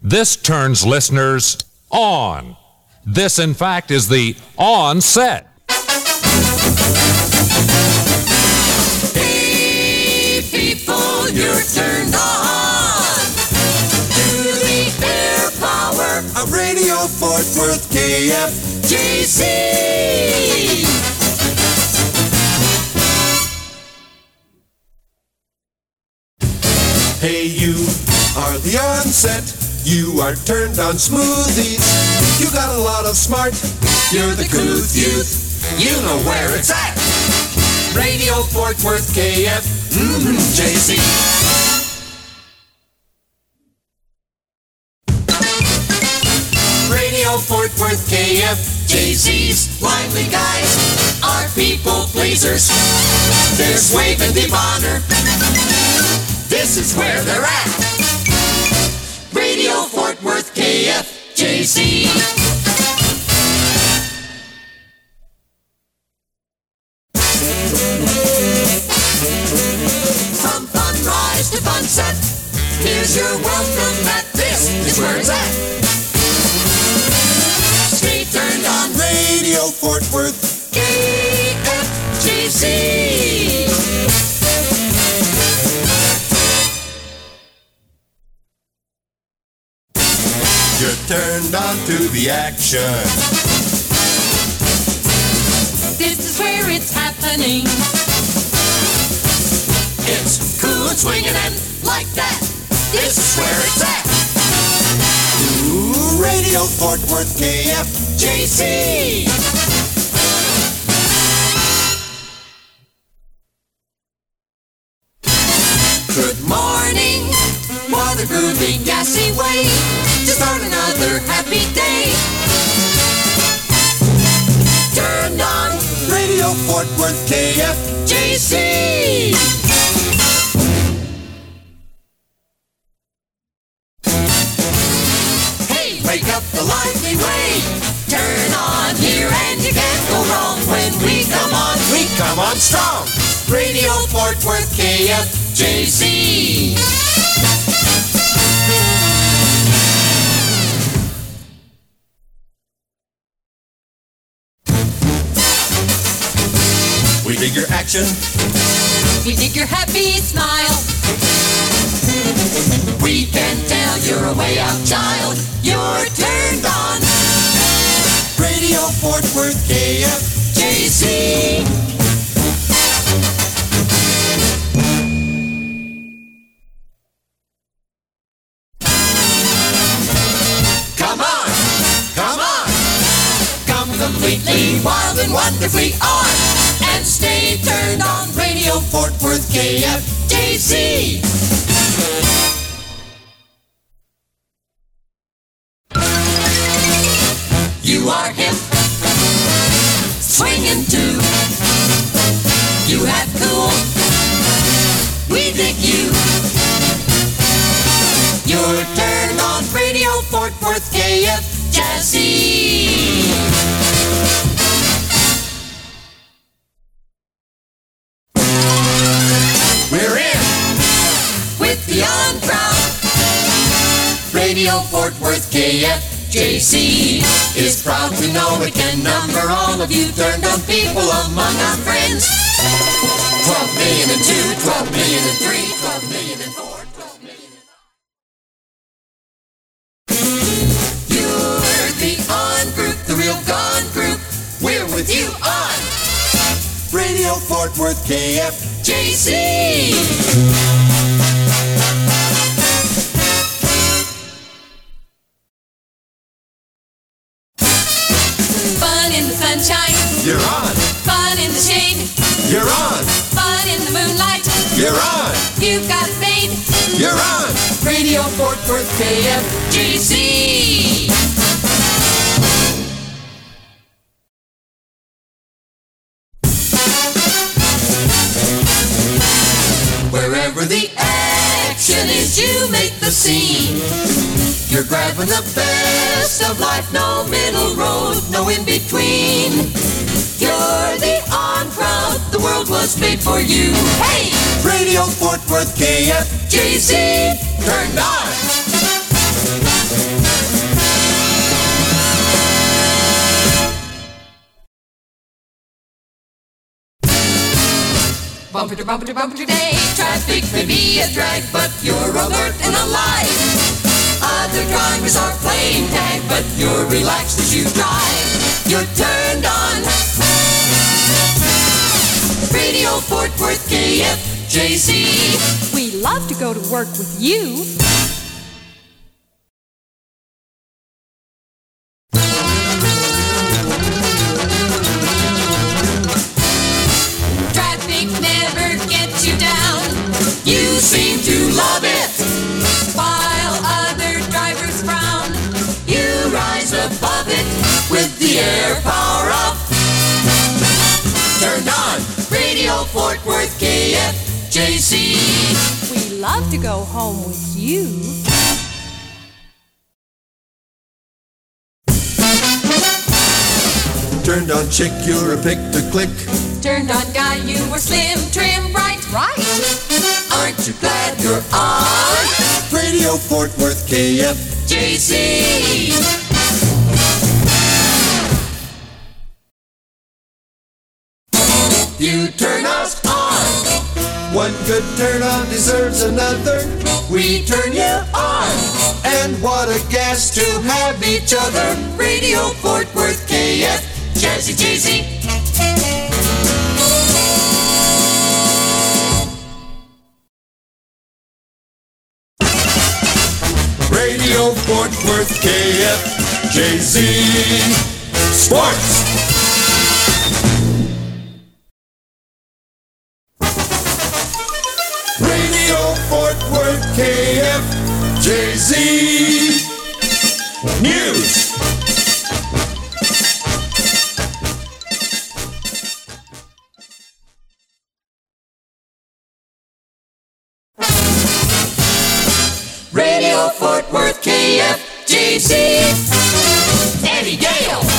This turns listeners on. This, in fact, is the on set. Hey, people, you're turned on to the air power of Radio Fort Worth KFJC. Hey, you are the onset. You are turned on smoothies. You got a lot of smart. You're the couth youth. You know where it's at. Radio Fort Worth KFJC. Radio Fort Worth KFJC's lively guys are people pleasers. They're waving deep honor. This is where they're at. Radio Fort Worth KFJC. From sunrise to sunset, here's your welcome mat. This is where it's at. Stay turned on Radio Fort Worth KFJC. You're turned on to the action. This is where it's happening. It's cool and swinging and like that. This is where it's at. Ooh, Radio Fort Worth KFJC. Good morning. What a groovy, gassy way to start another happy day. Turned on Radio Fort Worth KFJC. Hey, wake up the lively way. Turn on here and you can't go wrong. When we come on strong. Radio Fort Worth KFJC. We dig your action. We dig your happy smile. We can tell you're a way out child. You're turned on. Radio Fort Worth KFJC. Come on. Come completely wild and wonderfully on. And stay turned on Radio Fort Worth KFJC. You are hip, swinging too. You have cool, we dig you. You're turned on Radio Fort Worth KFJC. We're in with the on crowd. Radio Fort Worth KFJC is proud to know it can number all of you turned on people among our friends. 12 million and 2, 12 million and 3, 12 million and 4, 12 million and 5. You're the on group, the real gone group. We're with you on Radio Fort Worth KFJC. Fun in the sunshine. You're on. Fun in the shade. You're on. Fun in the moonlight. You're on. You've got it made. You're on. Radio Fort Worth KFJC. Wherever the action is, you make the scene. You're grabbing the best of life, no middle road, no in between. You're the on crowd, the world was made for you. Hey! Radio Fort Worth KFJC, turned on. Bumper to bumper to bumper today. Traffic may be a drag, but you're alert and alive. Other drivers are playing tag, but you're relaxed as you drive. You're turned on. Radio Fort Worth KFJC. We love to go to work with you. Traffic never gets you down. You seem to love it. While other drivers frown, You rise above it with the air power up. Turned on. Radio Fort Worth KFJC. we love to go home with you. Turned on chick, you're a pick to click. Turned on guy, you were slim, trim, bright, right. Aren't you glad you're on? Radio Fort Worth JC. You turn us on. One good turn on deserves another. We turn you on. And what a gas to have each other. Radio Fort Worth KFJC. Radio Fort Worth KFJZ Sports. Radio Fort Worth KFJZ News. Radio Fort Worth KFJC. Eddie Gale.